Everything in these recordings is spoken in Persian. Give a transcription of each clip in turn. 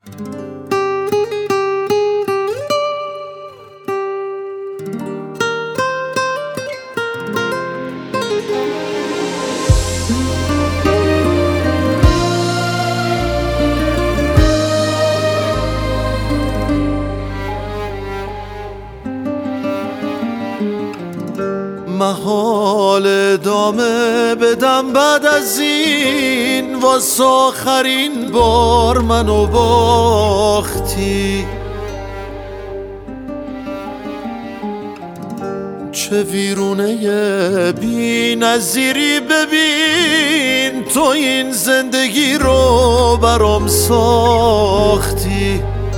محال ادامه بدم بعد از این، واسه آخرین بار منو باختی. چه ویرونه بی نظیری، ببین تو این زندگی رو برام ساختی.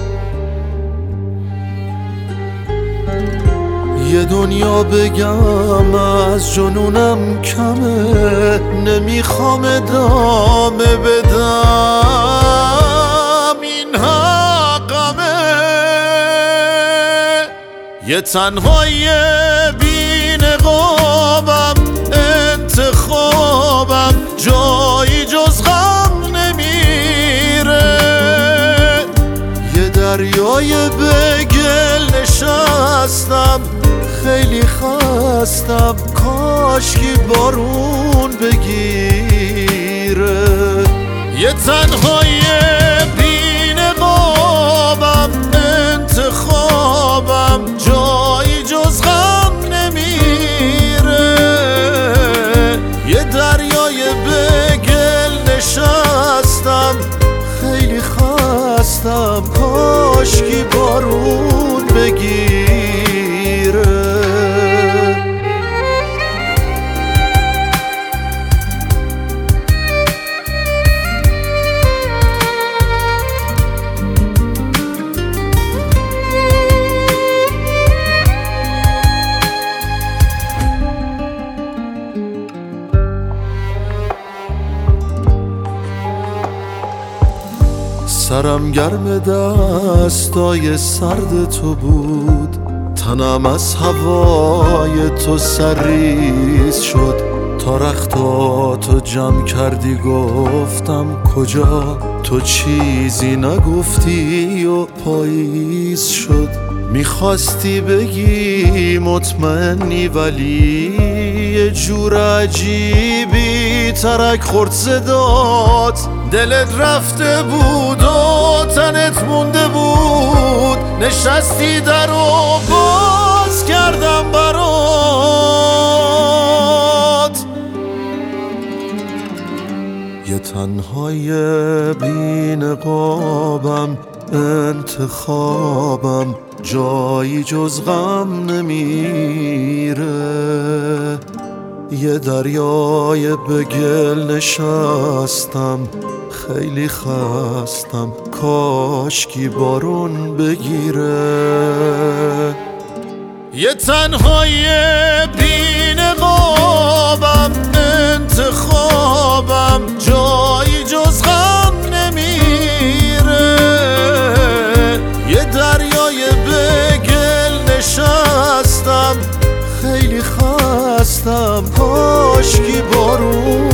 یه دنیا بگم از جنونم کمه، نمیخوام ادامه بدم این حقمه. یه تنهایی بی نقابم، انتخابم جایی جز غم نمیره. یه دریای بگل نشستم، خیلی خستم، کاشکی بارون بگیره. یه تنهایی بی نقابم، انتخابم جایی جز غم نمیره. یه دریای بگل نشستم، خیلی خستم، کاشکی بارون بگیره. سرم گرم دستای سرد تو بود، تنم از هوای تو سرریز شد. تا رختاتو جمع کردی گفتم کجا، تو چیزی نگفتی و پاییز شد. میخواستی بگی مطمئنی، ولی یه جور عجیبی ترک خورد صدات. دلت رفته بود و تنت مونده بود، نشستی در و باز کردم برات. یه تنهای بی نقابم، انتخابم جایی جز غم نمیره. یه دریای بگل نشستم، خیلی خستم، کاشکی بارون بگیره. یه تنهای بی نقابم، انتخابم جایی جز غم نمیره. یه دریای بگل نشستم، خیلی خستم، کاشکی بارون